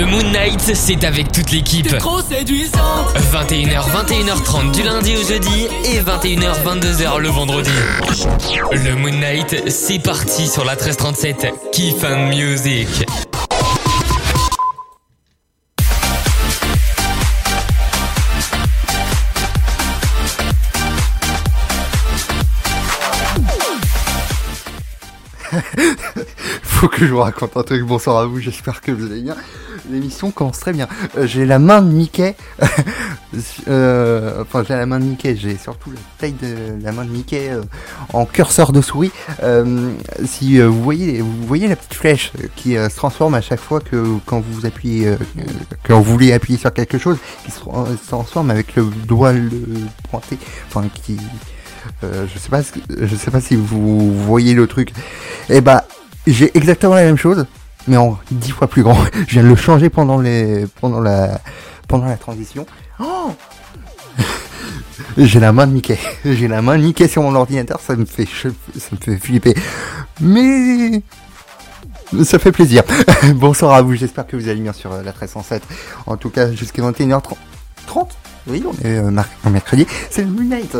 Le Moon Night, c'est avec toute l'équipe. T'es trop séduisante. 21h, 21h30 du lundi au jeudi et 21h, 22h le vendredi. Le Moon Night, c'est parti sur la 1337. Kiff and Music. Faut que je vous raconte un truc. Bonsoir à vous, j'espère que vous allez bien. L'émission commence très bien. J'ai la main de Mickey. Enfin, j'ai la main de Mickey. J'ai surtout la taille de la main de Mickey en curseur de souris. Si vous voyez la petite flèche qui se transforme à chaque fois que quand vous appuyez, quand vous voulez appuyer sur quelque chose, qui se transforme avec le doigt pointé. Enfin, qui je sais pas si vous voyez le truc. Et bah, j'ai exactement la même chose, mais en 10 fois plus grand. Je viens de le changer pendant la transition. Oh j'ai la main de Mickey. J'ai la main de Mickey sur mon ordinateur, ça me fait flipper. Mais ça fait plaisir. Bonsoir à vous, j'espère que vous allez bien sur la 1307. En tout cas, jusqu'à 21h30. Oui, on est en mercredi. C'est le Moon Night.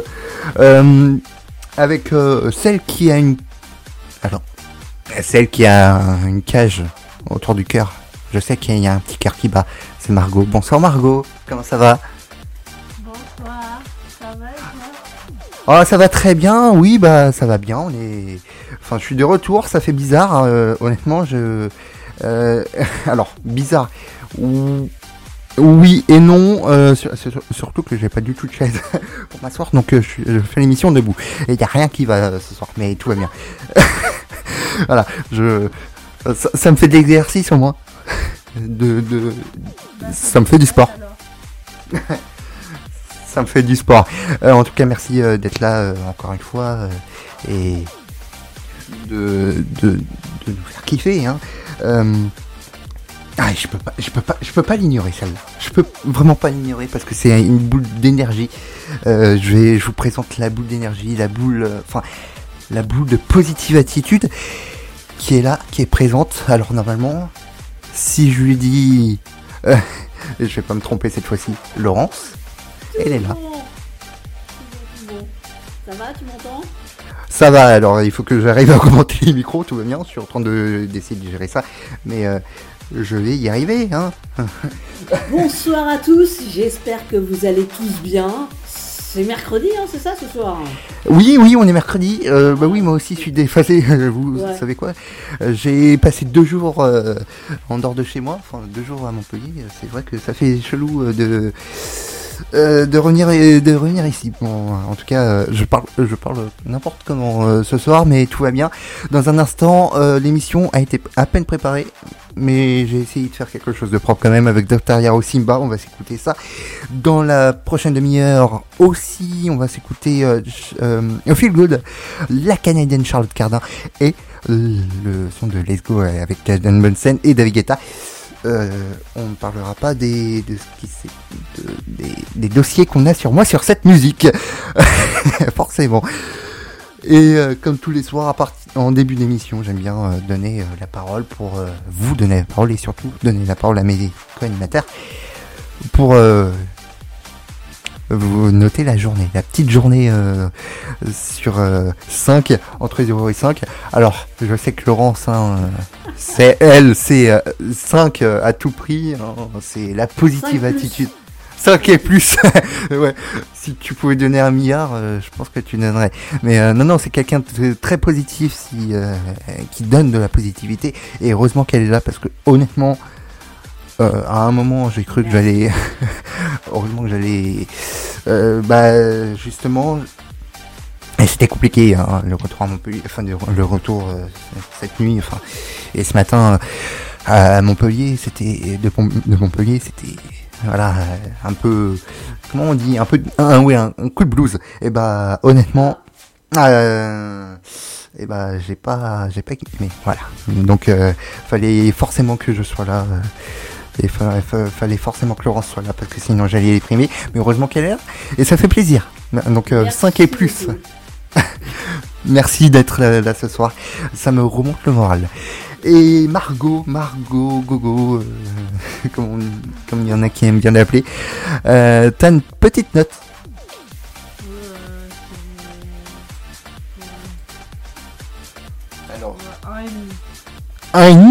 Avec celle qui a une cage autour du cœur. Je sais qu'il y a un petit cœur qui bat. C'est Margot. Bonsoir Margot. Comment ça va? Bonsoir. Ça va et toi? Oh, ça va très bien. Oui, bah ça va bien. Je suis de retour. Ça fait bizarre. Honnêtement, alors bizarre. Oui et non, surtout que j'ai pas du tout de chaise pour m'asseoir, donc je fais l'émission debout. Et y a rien qui va ce soir, mais tout va bien. Voilà, ça me fait de l'exercice au moins. Ça me fait du sport. Ça me fait du sport. En tout cas, merci d'être là encore une fois et de nous faire kiffer. Hein. Je peux pas l'ignorer celle-là. Je peux vraiment pas l'ignorer parce que c'est une boule d'énergie. Je vous présente la boule d'énergie, la boule de positive attitude qui est là, qui est présente. Alors normalement, si je lui dis, je vais pas me tromper cette fois-ci, Laurence, elle est là. Bon. Ça va, tu m'entends? Ça va, alors il faut que j'arrive à augmenter les micros, tout va bien. Je suis en train d'essayer de gérer ça, mais je vais y arriver, hein. Bonsoir à tous, j'espère que vous allez tous bien. C'est mercredi, hein, c'est ça ce soir? Oui, on est mercredi. Bah oui, moi aussi je suis déphasé. Vous savez quoi? J'ai passé 2 jours en dehors de chez moi, 2 jours à Montpellier. C'est vrai que ça fait chelou de revenir ici. Bon, en tout cas, je parle n'importe comment ce soir, mais tout va bien. Dans un instant, l'émission a été à peine préparée, mais j'ai essayé de faire quelque chose de propre quand même avec Dr. Yaro Simba. On va s'écouter ça. Dans la prochaine demi-heure aussi, on va s'écouter Feel Good, la Canadienne Charlotte Cardin et le son de Let's Go avec Dan Bunsen et David Guetta. On ne parlera pas des dossiers qu'on a sur moi sur cette musique. Forcément. Et comme tous les soirs, en début d'émission, j'aime bien donner la parole pour vous donner la parole et surtout donner la parole à mes co-animateurs pour vous noter la journée, la petite journée sur 5, entre 0 et 5. Alors, je sais que Laurence, c'est 5 à tout prix, hein, c'est la positive attitude. 5 et plus. Ouais. Si tu pouvais donner 1 milliard, je pense que tu donnerais. Mais non, c'est quelqu'un de très positif qui donne de la positivité. Et heureusement qu'elle est là parce que honnêtement, à un moment, j'ai cru que j'allais... heureusement que j'allais... justement... Et c'était compliqué, hein, le retour à Montpellier, le retour cette nuit, et ce matin à Montpellier, de Montpellier, c'était... Voilà, un peu, comment on dit, un coup de blues. Et bah, honnêtement, j'ai pas kiffé. Voilà. Donc, fallait forcément que je sois là. Et fallait forcément que Laurence soit là parce que sinon j'allais déprimer. Mais heureusement qu'elle est là. Et ça fait plaisir. Donc, 5 et plus. Merci d'être là ce soir. Ça me remonte le moral. Et Margot, Gogo, comme il y en a qui aiment bien l'appeler. T'as une petite note. Alors, 1,5. 1,5 ?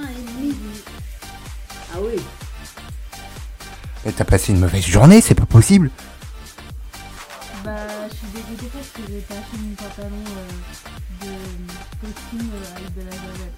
Ah oui. Mais t'as passé une mauvaise journée, c'est pas possible. Bah, je suis dégoûtée parce que j'ai pas acheté mon pantalon de costume avec de la javel.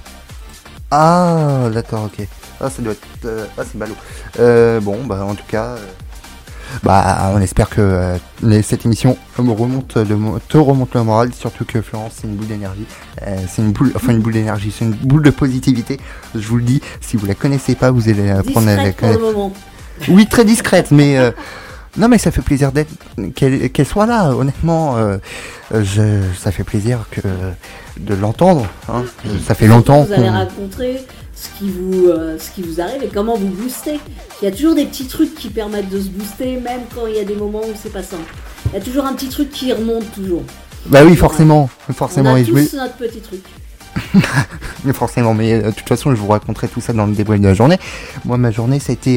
Ah, d'accord, ok. Ah, ça doit être... c'est ballot. Bon, bah, en tout cas... on espère que cette émission te remonte le moral, surtout que Florence, c'est une boule d'énergie. C'est une boule d'énergie, c'est une boule de positivité. Je vous le dis, si vous la connaissez pas, vous allez apprendre à la connaître. Pour le moment. Oui, très discrète, mais... Non, mais ça fait plaisir qu'elle soit là, honnêtement. Ça fait plaisir de l'entendre. Hein. Ça fait longtemps vous allez raconter ce qui vous arrive et comment vous boostez. Il y a toujours des petits trucs qui permettent de se booster, même quand il y a des moments où c'est pas simple. Il y a toujours un petit truc qui remonte toujours. Bah oui, forcément. On a tous notre petit truc. Mais forcément, mais de toute façon, je vous raconterai tout ça dans le débrief de la journée. Moi, ma journée, ça a été...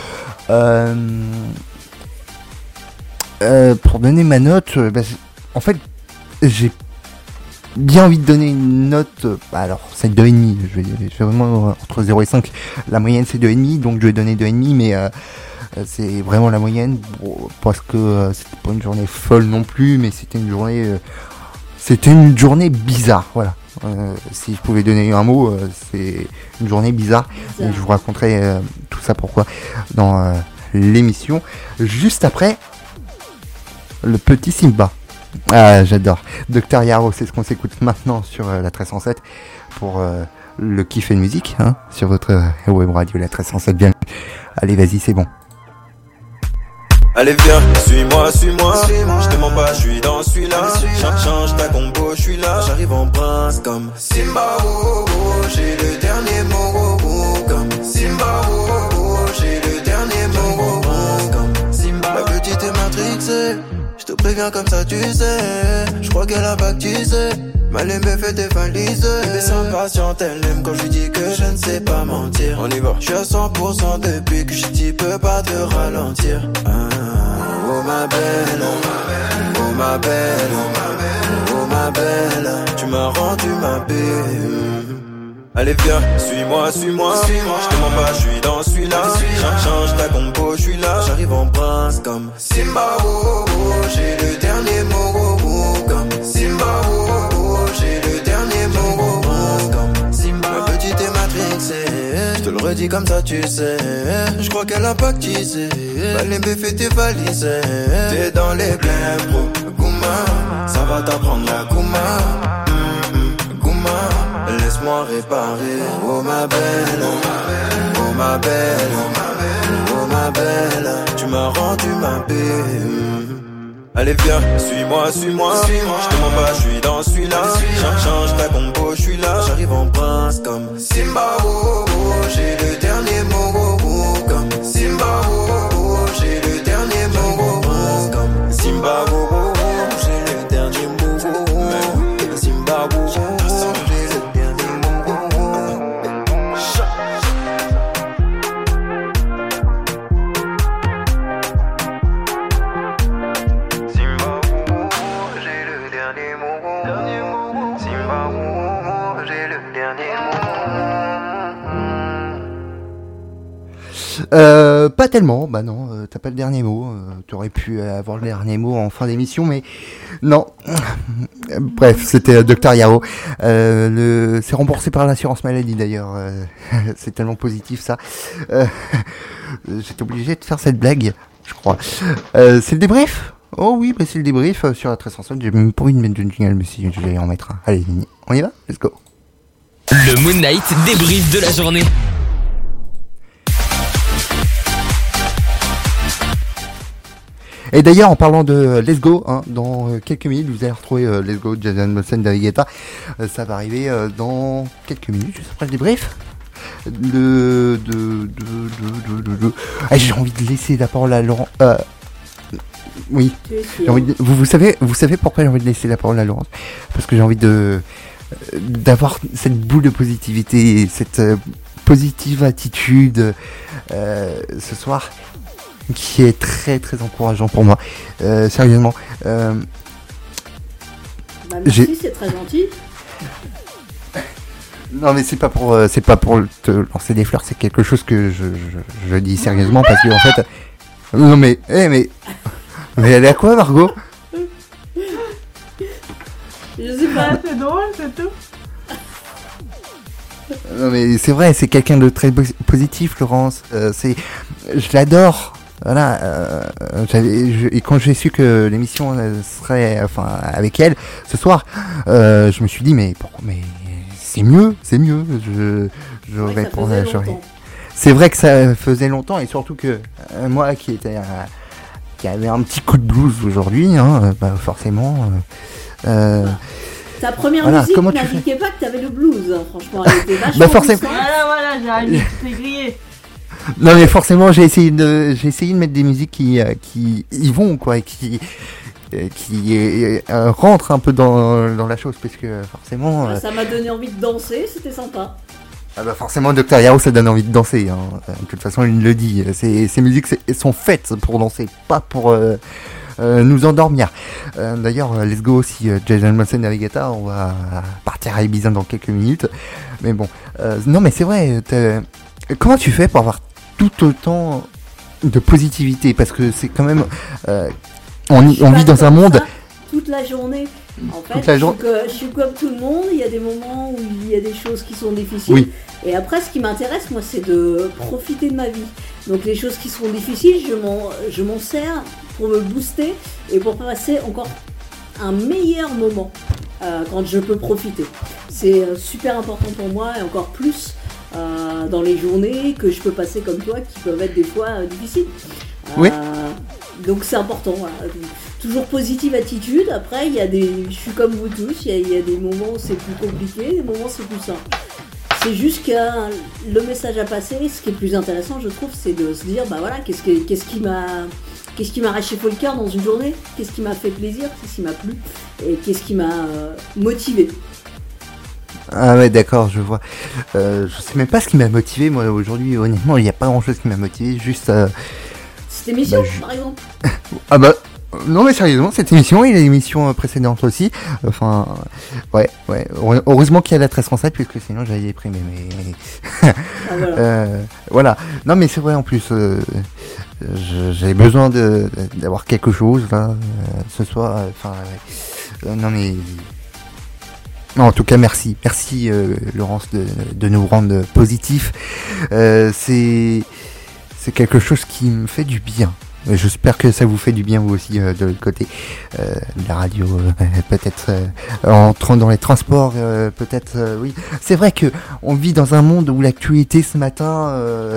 pour donner ma note, en fait, j'ai bien envie de donner une note. Alors, c'est 2,5. Je vais vraiment entre 0 et 5. La moyenne, c'est 2,5, donc je vais donner 2,5, mais c'est vraiment la moyenne parce que c'était pas une journée folle non plus, mais c'était une journée bizarre. Voilà. Si je pouvais donner un mot, c'est une journée bizarre. Et je vous raconterai tout ça pourquoi dans l'émission juste après. Le petit Simba. Ah, j'adore. Dr Yaro, c'est ce qu'on s'écoute maintenant sur la 1307 pour le kiff et de musique, hein, sur votre web radio, la 1307. Bien. Allez, vas-y, c'est bon. Allez viens, suis-moi, je te mens pas, je suis dans celui-là. Change ta compo, je suis là. J'arrive en prince comme Simba, oh, oh, j'ai le dernier mot, oh, oh, comme Simba, oh, oh, j'ai le dernier mot, oh, oh, comme Simba. Ma petite est matrixée, je te préviens comme ça tu sais. Je crois qu'elle a baptisé, ma lime fait tes valises. Mais sans patiente, elle aime quand je lui dis que je ne sais pas mentir. On y va. Je suis à 100% depuis que je t'y peux pas te ralentir. Oh ma belle, oh ma belle, oh ma belle, tu m'as rendu ma belle. Allez viens, suis-moi, je te mens pas, je suis dans celui-là. Change ta compo, je suis là. J'arrive en prince comme Simba, oh, oh, j'ai le dernier mot, oh, oh, comme Simba, oh, oh, j'ai le dernier mot, oh, oh, comme Simba. Ma petite est matrixée, je te le redis comme ça tu sais. Je crois qu'elle a pactisé, Balembe fait tes valises. T'es dans les blèmes, bro, Gouma, ça va t'apprendre la Gouma. Laisse-moi réparer. Oh ma belle, oh ma belle, oh ma belle, tu m'as rendu ma belle. Allez viens, suis-moi, je te mens pas, je suis dans celui-là. Change ta compo, je suis là. J'arrive en prince comme Simba, oh, oh, j'ai le dernier mot, oh, oh, comme Simba, oh, oh, j'ai le dernier mot, oh, oh, comme Simba, oh, oh, j'ai le dernier mot, oh, oh, Simba, oh, oh. Pas tellement, bah non, t'as pas le dernier mot. T'aurais pu avoir le dernier mot en fin d'émission, mais non. Bref, c'était Dr Yaro. C'est remboursé par l'assurance maladie d'ailleurs. C'est tellement positif ça. J'étais obligé de faire cette blague, je crois. C'est le débrief. Oh oui, bah c'est le débrief sur la 1307. J'ai même pas envie de mettre de jingle, mais si je vais en mettre un. Allez, on y va, let's go. Le Moon Knight débrief de la journée. Et d'ailleurs, en parlant de Let's Go, hein, dans quelques minutes, vous allez retrouver Let's Go, Jason Mossen Navigata. Ça va arriver dans quelques minutes, juste après le débrief. Ah, j'ai envie de laisser la parole à Laurent. Oui. J'ai envie de... vous savez pourquoi j'ai envie de laisser la parole à Laurence ? Parce que j'ai envie de d'avoir cette boule de positivité, cette positive attitude ce soir, qui est très très encourageant pour moi. Sérieusement. Bah, merci, c'est très gentil. Non mais c'est pas pour te lancer des fleurs, c'est quelque chose que je dis sérieusement parce que en fait non mais mais elle est à quoi Margot? Je sais pas. C'est drôle, c'est tout. Non mais c'est vrai, c'est quelqu'un de très positif, Laurence. Je l'adore. Voilà. Et quand j'ai su que l'émission serait, avec elle ce soir, je me suis dit mais c'est mieux. Ouais, C'est vrai que ça faisait longtemps et surtout que moi qui avait un petit coup de blues aujourd'hui, hein, forcément. Ta première voilà, musique comment tu n'indiquait pas que t'avais le blues, hein, franchement, elle était vachement forcément. douce, hein. Voilà, j'ai arrêté de t'ai grillé. Non mais forcément j'ai essayé de mettre des musiques qui y vont quoi et qui rentrent un peu dans la chose parce que forcément. Ça m'a donné envie de danser, c'était sympa. Ah bah forcément Dr Yao ça donne envie de danser. Hein. De toute façon il le dit. Ces musiques sont faites pour danser, pas pour nous endormir. D'ailleurs, let's go aussi, Jason Monson Navigata, on va partir à Ibiza dans quelques minutes. Mais bon, non mais c'est vrai, comment tu fais pour avoir tout autant de positivité? Parce que c'est quand même... on vit dans un monde... Toute la journée. En fait, toute la je suis comme tout le monde, il y a des moments où il y a des choses qui sont difficiles. Oui. Et après, ce qui m'intéresse, moi, c'est de profiter de ma vie. Donc les choses qui sont difficiles, je m'en sers pour me booster et pour passer encore un meilleur moment quand je peux profiter. C'est super important pour moi et encore plus dans les journées que je peux passer comme toi qui peuvent être des fois difficiles. Oui. Donc c'est important, voilà. Toujours positive attitude. Après, je suis comme vous tous, il y a des moments où c'est plus compliqué, des moments où c'est plus simple. C'est juste que le message à passer, ce qui est plus intéressant, je trouve, c'est de se dire, bah voilà, qu'est-ce qui m'a réchauffé le cœur dans une journée, qu'est-ce qui m'a fait plaisir, qu'est-ce qui m'a plu, et qu'est-ce qui m'a motivé. Ah ouais d'accord, je vois. Je sais même pas ce qui m'a motivé, moi aujourd'hui, honnêtement, il n'y a pas grand-chose qui m'a motivé, juste... Cette émission, par exemple. Ah bah... Non mais sérieusement, cette émission et l'émission précédente aussi, enfin, ouais, heureusement qu'il y a la 1307 puisque sinon j'allais déprimer, mais... voilà, non mais c'est vrai en plus, j'avais besoin d'avoir quelque chose là, ce soir, non mais... Non, en tout cas merci Laurence de nous rendre positifs, c'est quelque chose qui me fait du bien. J'espère que ça vous fait du bien vous aussi de l'autre côté de la radio, peut-être en entrant dans les transports, peut-être oui. C'est vrai que on vit dans un monde où l'actualité ce matin,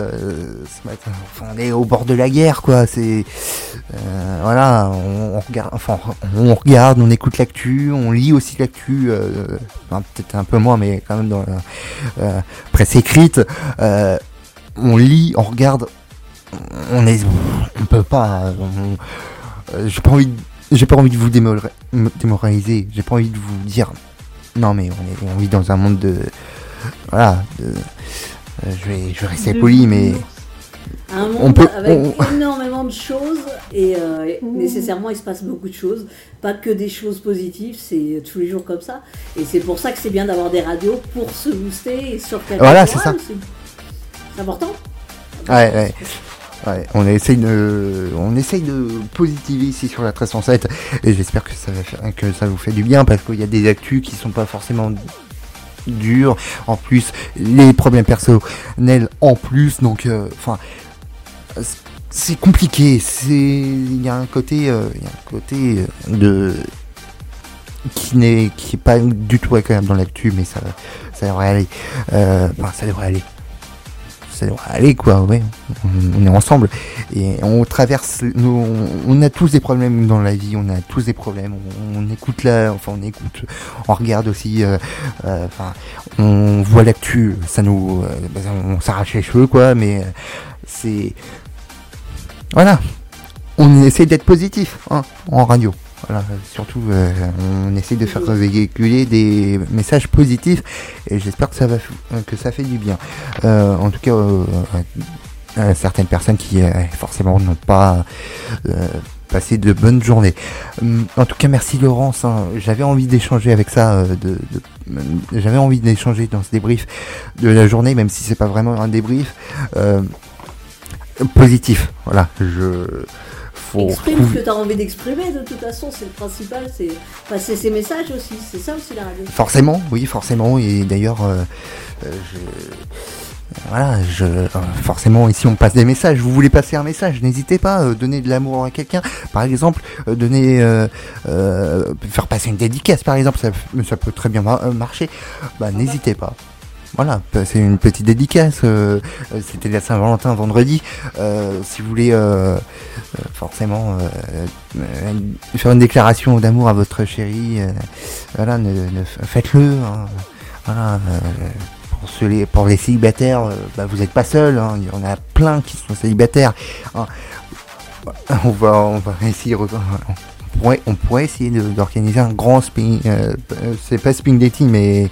on est au bord de la guerre quoi. C'est voilà, on regarde, on écoute l'actu, on lit aussi l'actu, peut-être un peu moins, mais quand même dans la presse écrite, on lit, on regarde. On peut pas. J'ai pas envie de vous démoraliser. J'ai pas envie de vous dire. Non mais on vit dans un monde de. Voilà. Je vais rester poli, mais. Un monde avec énormément de choses et nécessairement il se passe beaucoup de choses. Pas que des choses positives, c'est tous les jours comme ça. Et c'est pour ça que c'est bien d'avoir des radios pour se booster et sur quelque chose. Voilà, c'est ça. C'est important. Ouais, on essaye de positiver ici sur la 1307 et j'espère que ça vous fait du bien parce qu'il y a des actus qui sont pas forcément durs. En plus, les problèmes personnels en plus, donc c'est compliqué. Il y a un côté qui est pas du tout agréable dans l'actu, mais ça devrait aller. Ça devrait aller quoi, ouais. On est ensemble et on traverse on a tous des problèmes dans la vie, on a tous des problèmes, on écoute on regarde aussi, on voit l'actu, ça nous, on s'arrache les cheveux quoi, mais c'est, voilà, on essaie d'être positif hein, en radio, Voilà, surtout, on essaie de faire véhiculer des messages positifs et j'espère que que ça fait du bien. En tout cas, certaines personnes qui forcément n'ont pas passé de bonnes journées. En tout cas, merci Laurence. J'avais envie d'échanger avec ça, j'avais envie d'échanger dans ce débrief de la journée, même si c'est pas vraiment un débrief positif. Voilà, exprime ce que tu as envie d'exprimer, de toute façon, c'est le principal, c'est passer ces messages aussi, c'est ça aussi la radio. Forcément, oui, forcément, et d'ailleurs, forcément, ici on passe des messages. Vous voulez passer un message, n'hésitez pas, donner de l'amour à quelqu'un, par exemple, faire passer une dédicace, par exemple, ça peut très bien marcher, n'hésitez pas. Voilà, c'est une petite dédicace, c'était la Saint-Valentin vendredi, si vous voulez forcément faire une déclaration d'amour à votre chérie, voilà, faites-le, hein, voilà, pour les célibataires, vous n'êtes pas seul, hein, il y en a plein qui sont célibataires, hein. On va essayer, on pourrait essayer d'organiser un grand spin, c'est pas spin dating, mais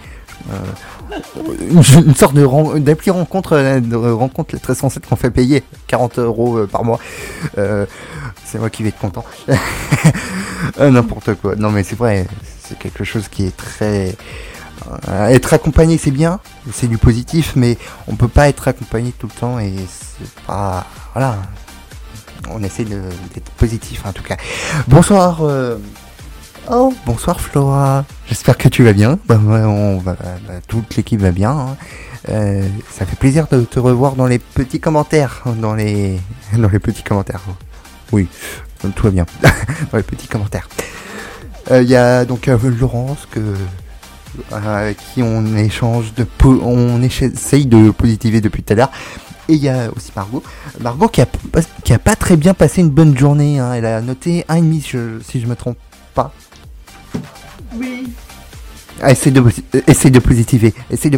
une sorte d'appli rencontre très sensate qu'on fait payer 40 € par mois. C'est moi qui vais être content. N'importe quoi. Non mais c'est vrai, c'est quelque chose qui est très... être accompagné c'est bien, c'est du positif, mais on peut pas être accompagné tout le temps et c'est pas... Voilà. On essaie d'être positif en tout cas. Bonsoir bonsoir Flora, j'espère que tu vas bien. Toute l'équipe va bien, hein. Ça fait plaisir de te revoir dans les petits commentaires. Dans les petits commentaires. Oui, tout va bien. Dans les petits commentaires. Il y a donc Laurence avec qui on essaye de positiver depuis tout à l'heure. Et il y a aussi Margot qui a pas très bien passé une bonne journée, hein. Elle a noté 1,5 si je me trompe pas. Oui. Essaye de positiver.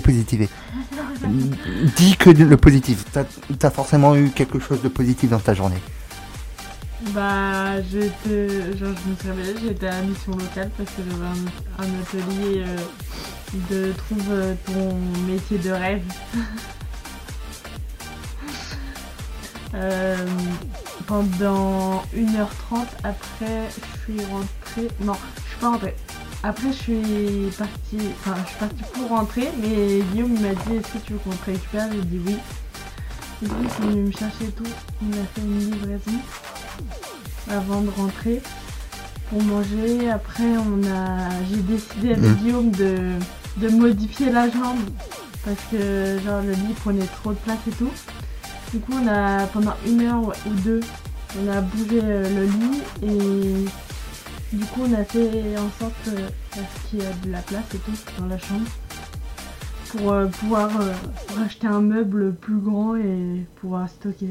Dis que le positif. T'as forcément eu quelque chose de positif dans ta journée. Je me suis réveillée, j'étais à mission locale parce que j'avais un atelier de trouve ton métier de rêve. Pendant 1h30 après je suis rentrée. Non, je suis pas rentrée. Après je suis partie pour rentrer, mais Guillaume m'a dit est-ce que tu veux qu'on te récupère? J'ai dit oui. Et puis il est venu me chercher et tout. On a fait une livraison avant de rentrer pour manger. Après j'ai décidé avec Guillaume de modifier la jambe parce que genre le lit prenait trop de place et tout. Du coup on a pendant 1 heure ou 2 on a bougé le lit et du coup on a fait en sorte qu'il y ait de la place et tout dans la chambre pour pouvoir racheter un meuble plus grand et pouvoir stocker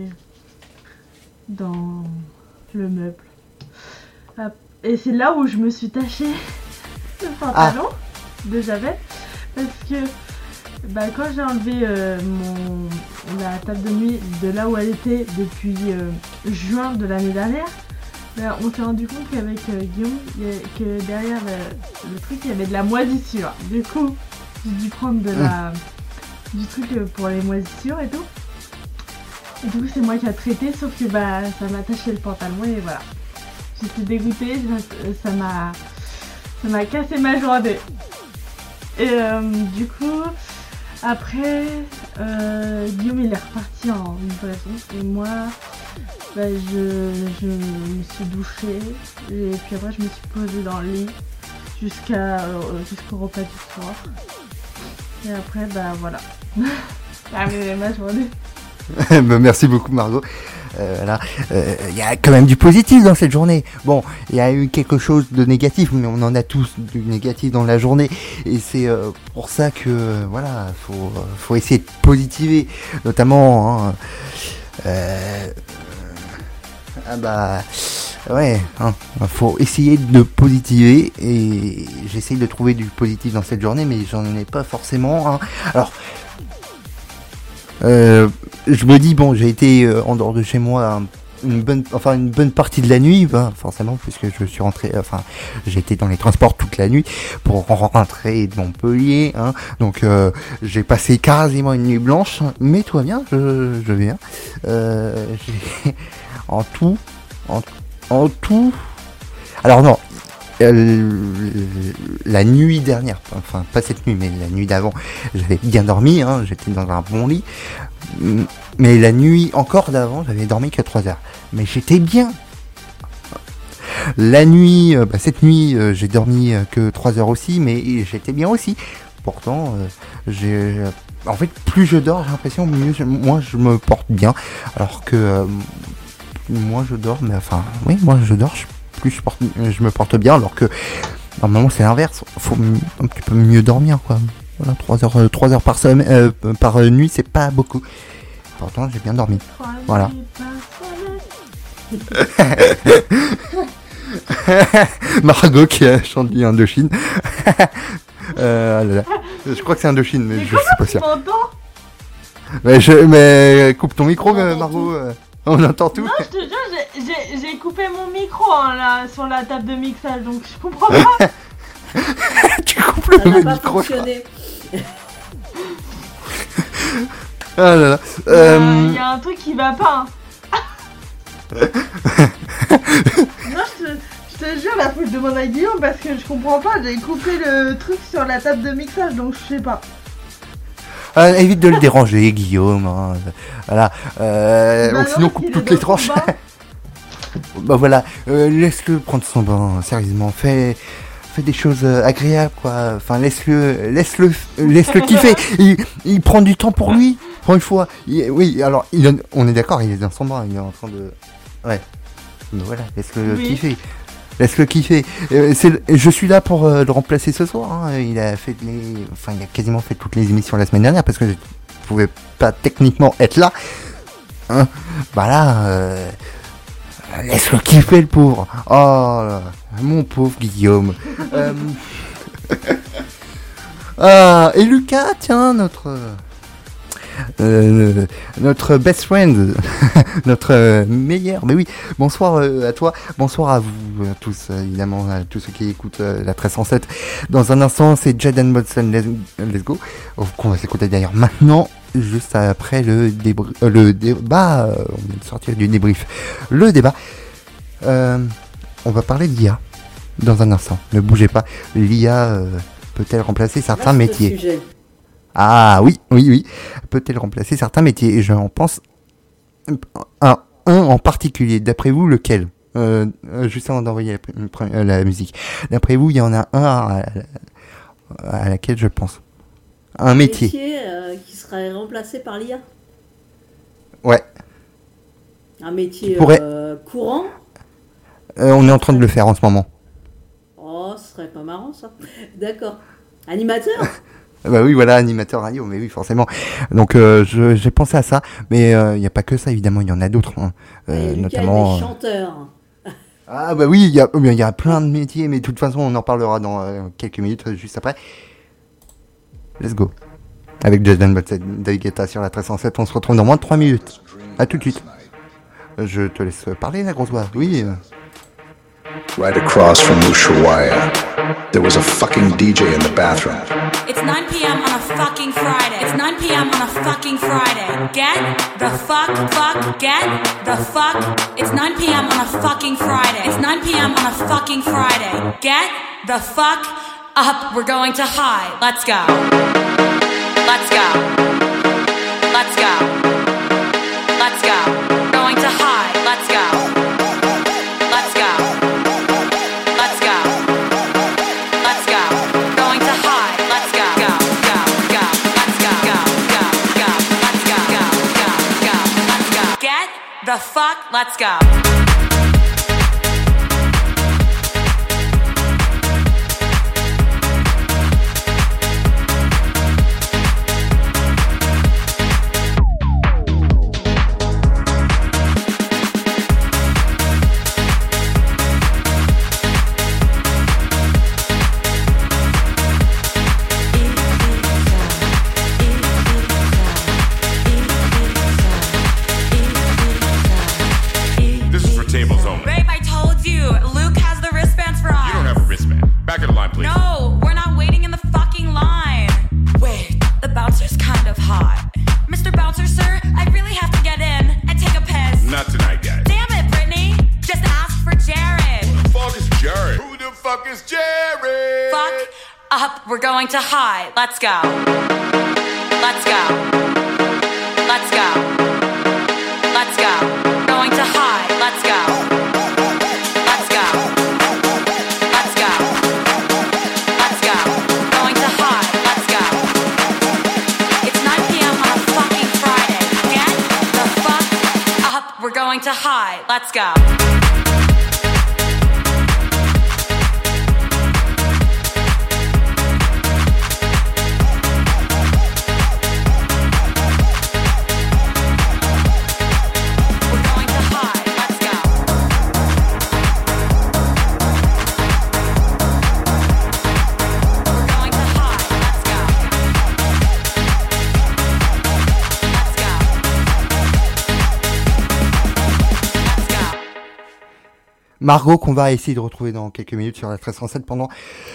dans le meuble. Et c'est là où je me suis tachée le pantalon de Javel parce que quand j'ai enlevé la table de nuit de là où elle était depuis juin de l'année dernière, on s'est rendu compte qu'avec Guillaume, que derrière le truc il y avait de la moisissure. Du coup, j'ai dû prendre du truc pour les moisissures et tout. Et du coup, c'est moi qui a traité, sauf que ça m'a taché le pantalon et voilà. J'étais dégoûtée, ça m'a cassé ma journée. Et du coup, après, Guillaume il est reparti en livraison et moi, je me suis douchée et puis après je me suis posée dans le lit jusqu'au repas du soir. Et après, voilà. J'ai ma journée. Merci beaucoup Margot. Y a quand même du positif dans cette journée. Bon, il y a eu quelque chose de négatif, mais on en a tous du négatif dans la journée. Et c'est pour ça que voilà, faut essayer de positiver, notamment. Faut essayer de positiver et j'essaye de trouver du positif dans cette journée, mais j'en ai pas forcément. Hein. Alors. Je me dis j'ai été en dehors de chez moi une bonne partie de la nuit, forcément, puisque je suis rentré, j'ai été dans les transports toute la nuit pour rentrer de Montpellier, hein. Donc j'ai passé quasiment une nuit blanche, mais tout va bien, je vais bien. En tout. Alors non. La nuit dernière, enfin pas cette nuit, mais la nuit d'avant, j'avais bien dormi, hein, j'étais dans un bon lit. Mais la nuit encore d'avant, j'avais dormi que 3 heures. Mais j'étais bien. La nuit, cette nuit, j'ai dormi que 3 heures aussi, mais j'étais bien aussi. Pourtant, en fait, plus je dors, j'ai l'impression, moins je me porte bien. Alors que moins je dors, moins je dors, plus je me porte bien, alors que normalement c'est l'inverse. Faut un petit peu mieux dormir, quoi. Voilà, 3 heures par semaine, par nuit, c'est pas beaucoup. Pourtant, j'ai bien dormi. Voilà. Margot qui chante du Indochine. Je crois que c'est Indochine, mais je suis pas sûr. Mais coupe ton micro, Margot. On entend tout. Non, je te jure, j'ai coupé mon micro là, sur la table de mixage, donc je comprends pas. Tu coupes le micro. Ça n'a pas fonctionné. Ah là là. Y a un truc qui va pas. Hein. Non, je te jure, là, faut que je demande à Guillaume parce que je comprends pas. J'ai coupé le truc sur la table de mixage, donc je sais pas. Évite de le déranger, Guillaume. Hein. Voilà. Sinon, coupe toutes les tranches. Voilà. Laisse-le prendre son bain. Sérieusement, fais des choses agréables, quoi. Enfin, laisse-le kiffer. Il prend du temps pour lui. Pour une fois. Oui. Alors, on est d'accord. Il est dans son bain. Il est en train de. Ouais. Donc voilà. Laisse-le kiffer. Laisse-le kiffer. Je suis là pour le remplacer ce soir. Hein. Il a quasiment fait toutes les émissions la semaine dernière parce que je pouvais pas techniquement être là. Hein. Voilà. Laisse-le kiffer, le pauvre. Oh, mon pauvre Guillaume. Et Lucas, tiens, notre best friend, notre meilleur. Mais oui, bonsoir à toi, bonsoir à vous tous, évidemment, à tous ceux qui écoutent la 1307. Dans un instant, c'est Jaden Bodson, let's go, qu'on va s'écouter d'ailleurs maintenant, juste après le débat. On vient de sortir du débrief. Le débat, on va parler d'IA dans un instant. Ne bougez pas, l'IA peut-elle remplacer certains métiers? Sujet. Ah oui. Peut-elle remplacer certains métiers? Et j'en pense un en particulier. D'après vous, lequel? Juste avant d'envoyer la musique. D'après vous, il y en a un à laquelle je pense. Un métier. Qui serait remplacé par l'IA? Ouais. Un métier courant? On est en train de le faire en ce moment. Oh, ce serait pas marrant ça. D'accord. Animateur? Bah oui, voilà, animateur radio, mais oui, forcément. Donc j'ai pensé à ça, mais il n'y a pas que ça, évidemment, il y en a d'autres, hein. Notamment. Des chanteurs. Ah bah oui, il y a plein de métiers, mais de toute façon, on en parlera dans quelques minutes, juste après. Let's go. Avec Jaden Daigeta sur la 1307, on se retrouve dans moins de 3 minutes. À tout de suite. Je te laisse parler, la grosse voix. Oui. Right across from Ushuaia, there was a fucking DJ in the bathroom. It's 9 p.m. on a fucking Friday. It's 9 p.m. on a fucking Friday. Get the fuck, get the fuck. It's 9 p.m. on a fucking Friday. It's 9 p.m. on a fucking Friday. Get the fuck up. We're going to high. Let's go. Let's go. Let's go. Let's go. Going to high. Let's go. The fuck? Let's go. going to hide. Let's go. Let's go. Let's go. Let's go. Going to hide. Let's go. Let's go. Let's go. Let's go. Going to hide. Let's go. It's 9 p.m. on a fucking Friday. Get the fuck up. We're going to hide. Let's go. Margot qu'on va essayer de retrouver dans quelques minutes sur la 1307 pendant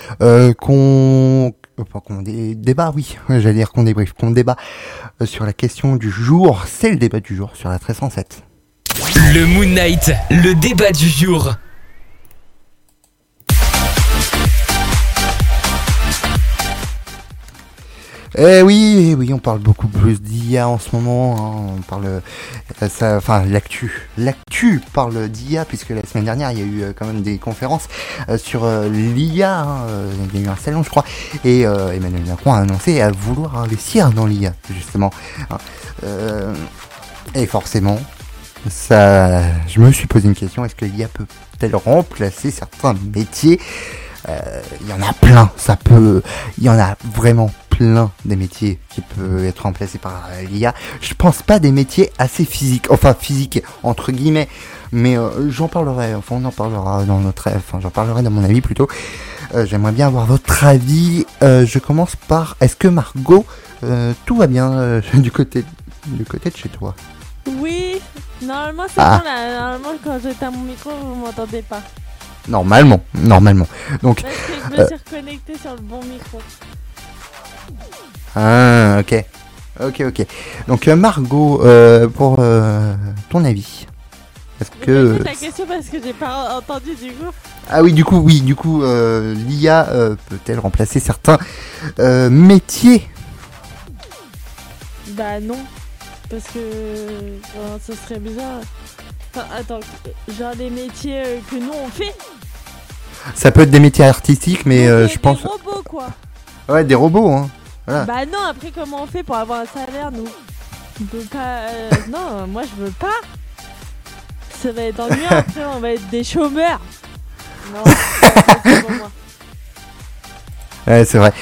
débat, oui, j'allais dire qu'on débriefe, qu'on débat sur la question du jour, c'est le débat du jour sur la 1307. Le Moon Knight, le débat du jour. Oui, on parle beaucoup plus d'IA en ce moment. Hein, on parle, l'actu parle d'IA puisque la semaine dernière il y a eu quand même des conférences sur l'IA. Hein, il y a eu un salon, je crois, et Emmanuel Macron a annoncé à vouloir investir dans l'IA justement. Hein, et forcément, ça, je me suis posé une question: est-ce que l'IA peut-elle remplacer certains métiers? Il y en a plein, il y en a vraiment plein des métiers qui peuvent être remplacés par l'IA. Je pense pas des métiers assez physiques entre guillemets, mais on en parlera j'en parlerai dans mon avis plutôt. J'aimerais bien avoir votre avis. Je commence par, est-ce que Margot, tout va bien du côté de chez toi? Oui, normalement c'est bon là. Normalement quand j'éteins mon micro vous m'entendez pas. Normalement. Donc, parce que je me suis reconnecté sur le bon micro. Ah, ok. Donc, Margot, pour ton avis, est-ce que... Répète la question parce que j'ai pas entendu du coup. Ah oui, du coup, l'IA peut-elle remplacer certains métiers? Bah non, parce que ce serait bizarre. Enfin, attends, genre les métiers que nous on fait. Ça peut être des métiers artistiques, mais je pense... Des robots quoi. Ouais, des robots, hein. Voilà. Bah non, après comment on fait pour avoir un salaire nous? On peut pas... non, moi je veux pas. Ça va être ennuyeux, après on va être des chômeurs. Non, c'est pour moi. Ouais, c'est vrai.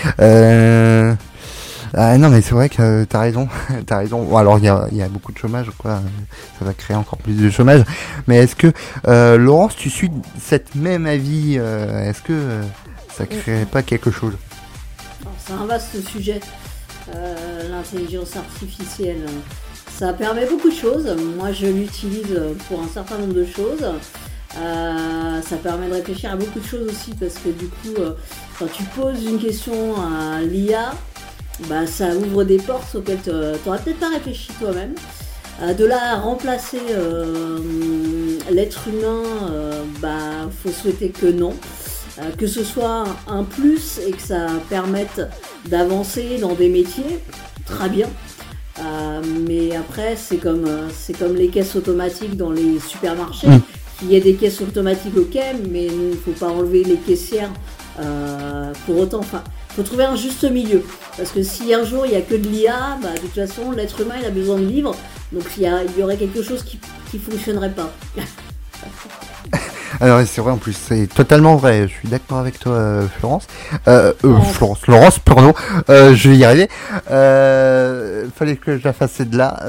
Non, mais c'est vrai que t'as raison. Bon, alors il y a beaucoup de chômage, quoi. Ça va créer encore plus de chômage. Mais est-ce que Laurence, tu suis cette même avis? Est-ce que ça créerait pas quelque chose? Alors, c'est un vaste sujet. L'intelligence artificielle, ça permet beaucoup de choses. Moi, je l'utilise pour un certain nombre de choses. Ça permet de réfléchir à beaucoup de choses aussi parce que du coup, quand tu poses une question à l'IA, bah, ça ouvre des portes auxquelles tu n'aurais peut-être pas réfléchi toi-même. De là à remplacer l'être humain, faut souhaiter que non. Que ce soit un plus et que ça permette d'avancer dans des métiers, très bien. Mais après, c'est comme les caisses automatiques dans les supermarchés. Il y a des caisses automatiques, ok, mais il ne faut pas enlever les caissières pour autant. Enfin, faut trouver un juste milieu. Parce que si un jour il n'y a que de l'IA, de toute façon, l'être humain il a besoin de vivre. Donc il y aurait quelque chose qui ne fonctionnerait pas. Alors c'est vrai, en plus c'est totalement vrai, je suis d'accord avec toi Laurence, pardon, je vais y arriver, fallait que je la fasse de là,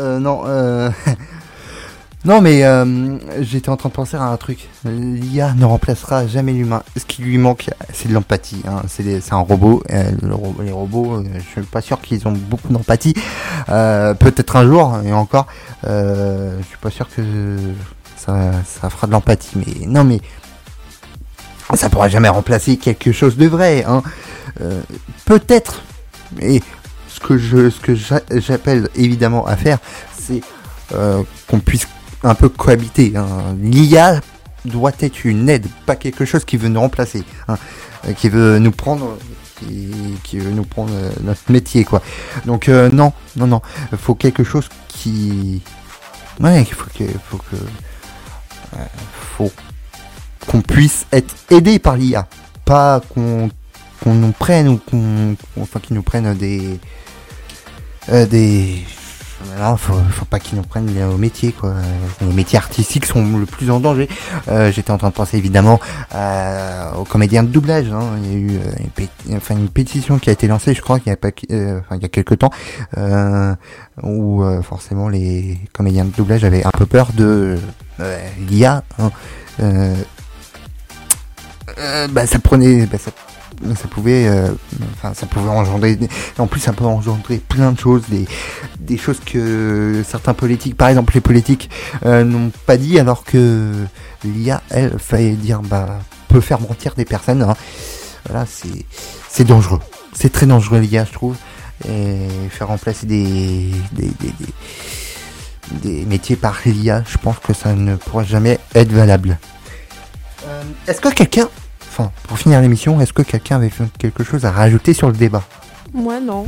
non mais j'étais en train de penser à un truc, l'IA ne remplacera jamais l'humain, ce qui lui manque c'est de l'empathie, hein. C'est un robot, les robots, je suis pas sûr qu'ils ont beaucoup d'empathie, peut-être un jour, et encore, je suis pas sûr que... Ça fera de l'empathie, mais non, mais ça pourra jamais remplacer quelque chose de vrai, hein. Peut-être, mais ce que j'appelle évidemment à faire, c'est qu'on puisse un peu cohabiter, hein. L'IA doit être une aide, pas quelque chose qui veut nous remplacer, hein, qui veut nous prendre qui veut nous prendre notre métier, quoi. Donc non, faut quelque chose qui, ouais, faut qu'on puisse être aidé par l'IA, pas qu'on nous prenne ou enfin qu'ils nous prennent des voilà, faut pas qu'ils nous prennent au métier, quoi. Les métiers artistiques sont le plus en danger. J'étais en train de penser évidemment aux comédiens de doublage, hein. Il y a eu une pétition qui a été lancée, je crois, il y a quelques temps, où forcément les comédiens de doublage avaient un peu peur de l'IA, hein. Ça pouvait engendrer, en plus ça peut engendrer plein de choses, des choses que certains politiques, par exemple les politiques, n'ont pas dit, alors que l'IA, elle, peut faire mentir des personnes, hein. Voilà, c'est dangereux, c'est très dangereux l'IA, je trouve, et faire remplacer des métiers par l'IA, je pense que ça ne pourra jamais être valable. Est-ce que quelqu'un, pour finir l'émission, est-ce que quelqu'un avait fait quelque chose à rajouter sur le débat? Moi, non.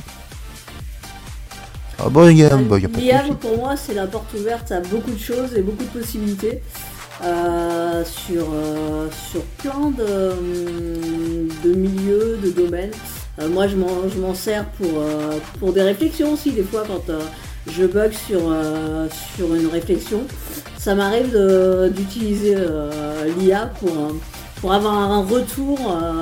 Ah bon, il y a pas de L'IA, souci. pour moi, c'est la porte ouverte à beaucoup de choses et beaucoup de possibilités sur plein de milieux, de domaines. Moi, je m'en sers pour des réflexions aussi. Des fois, quand je bug sur une réflexion, ça m'arrive d'utiliser l'IA pour avoir un retour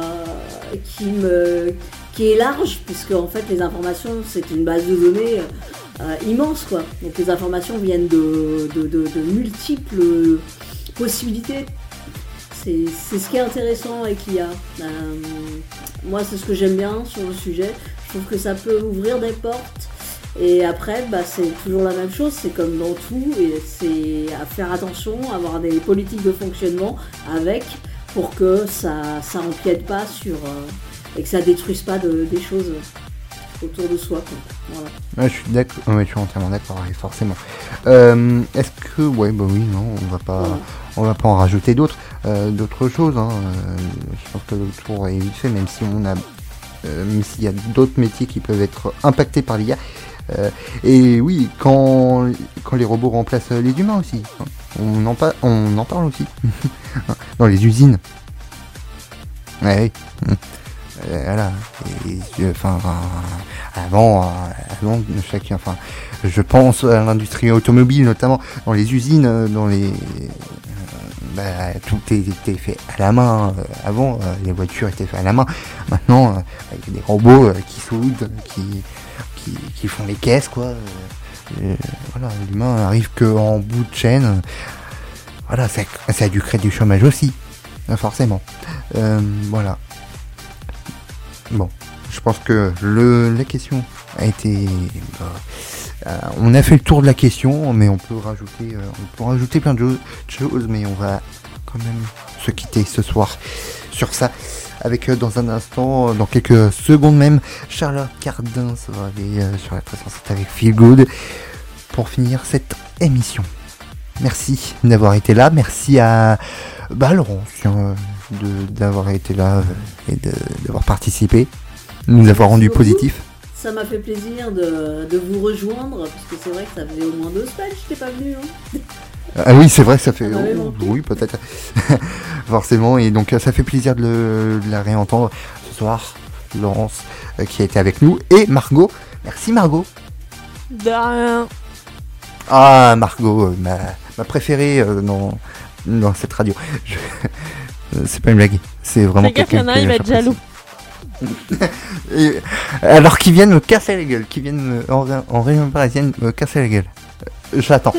qui est large, puisque en fait les informations, c'est une base de données immense, quoi. Donc les informations viennent de multiples possibilités. C'est ce qui est intéressant avec l'IA. Moi, c'est ce que j'aime bien sur le sujet. Je trouve que ça peut ouvrir des portes. Et après, c'est toujours la même chose, c'est comme dans tout, et c'est à faire attention, avoir des politiques de fonctionnement pour que ça empiète pas sur et que ça détruise pas des choses autour de soi, quoi. Voilà. Ouais, je suis d'accord, je suis entièrement d'accord, ouais, forcément. Est-ce que, oui, non, on va pas en rajouter d'autres choses, hein. Je pense que le tour est vite fait, même s'il y a d'autres métiers qui peuvent être impactés par l'IA. Et oui, quand les robots remplacent les humains aussi, hein. On en parle aussi. Dans les usines. Ouais, oui. Voilà. Avant chacun, je pense à l'industrie automobile, notamment dans les usines, tout était fait à la main. Avant, les voitures étaient faites à la main. Maintenant, il y a des robots qui soudent, qui font les caisses, quoi. Voilà, l'humain arrive qu'en bout de chaîne. Voilà, ça a dû créer du chômage aussi, forcément. Voilà. Bon, je pense que la question a été. On a fait le tour de la question, mais on peut rajouter plein de choses, mais on va quand même se quitter ce soir sur ça. Avec dans un instant, dans quelques secondes même, Charlotte Cardin va aller sur la 307 avec Feel Good pour finir cette émission. Merci d'avoir été là, merci à Laurence d'avoir été là et d'avoir participé, nous avoir rendu positifs. Ça m'a fait plaisir de vous rejoindre, parce que c'est vrai que ça faisait au moins 2 semaines que je n'étais pas venue, hein. Ah oui, c'est vrai, ça fait. Oui, peut-être. Forcément, et donc ça fait plaisir de la réentendre ce soir. Laurence qui a été avec nous, et Margot. Merci Margot. De rien. Ah, Margot, ma préférée dans cette radio. C'est pas une blague, c'est vraiment quelqu'un que il va être jaloux. Alors qu'ils viennent me casser la gueule, qu'ils viennent en région parisienne me casser la gueule. J'attends.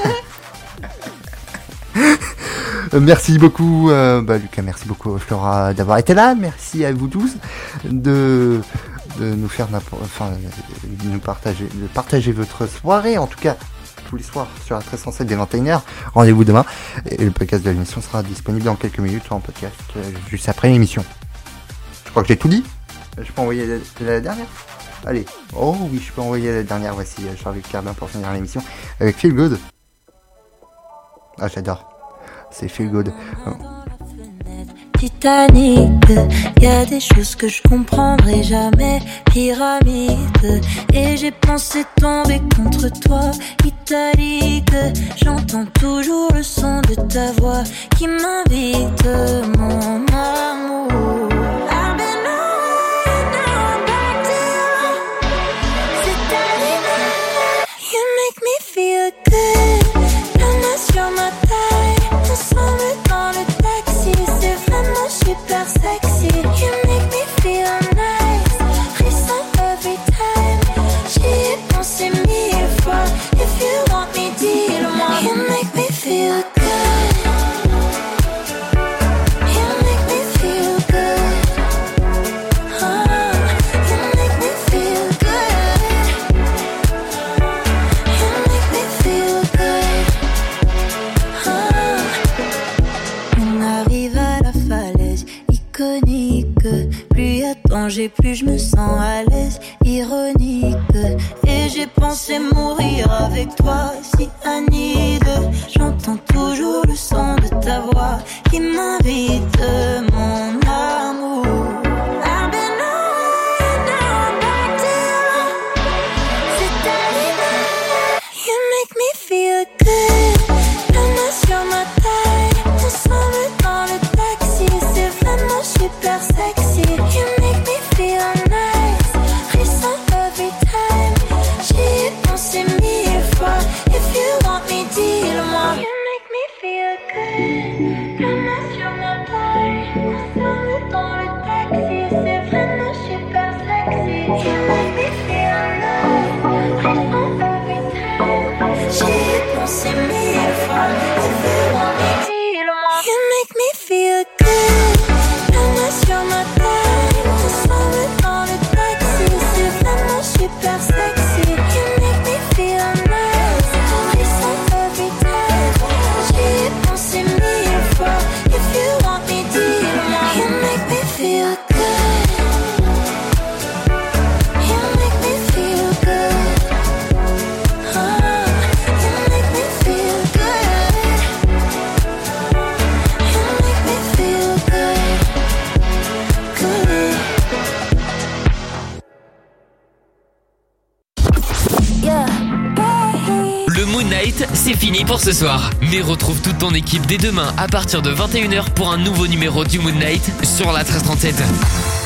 Merci beaucoup Lucas, merci beaucoup Flora d'avoir été là, merci à vous tous de nous faire de partager votre soirée, en tout cas tous les soirs sur la 1307 dès 21h. Rendez-vous demain et le podcast de l'émission sera disponible dans quelques minutes en podcast juste après l'émission. Je crois que j'ai tout dit. Je peux envoyer la dernière. Allez, oh oui, je peux envoyer la dernière. Voici Charlotte Cardin pour finir l'émission avec Feel Good. Ah, j'adore. C'est Feel Good. Titanic, y a des choses que je comprendrai jamais. Pyramide, et j'ai pensé tomber contre toi. Italique, j'entends toujours le son de ta voix qui m'invite, mon amour. I've been away, now I'm back to you. C'est ta lumière, you make me feel good. La main sur ma taille, ensemble dans le taxi. C'est vraiment super sexy. You make me feel nice, frisson every time. J'y ai pensé 1000 fois. If you want me, dis-le-moi. You make me feel good. You make me feel good. You make me feel good. You make me feel good. On arrive à la falaise iconique. Plus y a de danger, plus je me sens à l'aise. Ironique. Et j'ai pensé mourir avec toi, si Anide. J'entends toujours le son de ta voix qui m'invite, mon amour. I've been away, now I'm back to you. C'est ta lumière, you make me feel good. La main sur ma taille, ensemble dans le taxi. C'est vraiment super sexy. You make me feel nice, frisson every time. J'y ai pensé 1000 fois. If you want me, dis-le-moi. You make me feel good. La main sur ma taille, ensemble dans le taxi. C'est vraiment super sexy. You make me feel nice, frisson every time. J'y ai pensé 1000 fois. If you want me, dis-le-moi. You make me feel good. La main sur ma taille, ensemble dans le taxi. C'est vraiment super sexy. You make me feel nice, frisson every time. J'y ai pensé 1000 fois. If you want me, dis-le-moi. You make me feel good. You make me feel good. You make me feel good. You make me feel good. Good. Yeah. Le Moon Night, c'est fini pour ce soir. Mais retrouve toute ton équipe dès demain à partir de 21h pour un nouveau numéro du Moon Night sur la 1337.